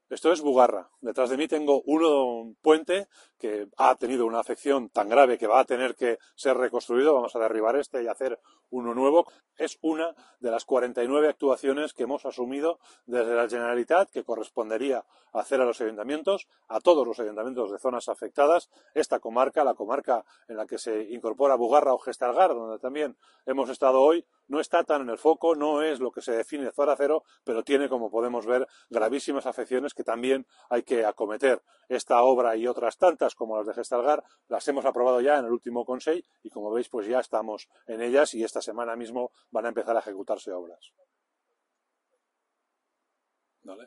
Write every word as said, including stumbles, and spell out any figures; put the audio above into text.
Esto es Bugarra. Detrás de mí tengo uno, un puente que ha tenido una afección tan grave que va a tener que ser reconstruido. Vamos a derribar este y hacer uno nuevo. Es una de las cuarenta y nueve actuaciones que hemos asumido desde la Generalitat, que correspondería hacer a los ayuntamientos, a todos los ayuntamientos de zonas afectadas. Esta comarca, la comarca en la que se incorpora Bugarra o Gestalgar, donde también hemos estado hoy, no está tan en el foco, no es lo que se define zona cero, pero tiene, como podemos ver, gravísimas afecciones que también hay que acometer. Esta obra y otras tantas, como las de Gestalgar, las hemos aprobado ya en el último Consell y, como veis, pues ya estamos en ellas y esta semana mismo van a empezar a ejecutarse obras.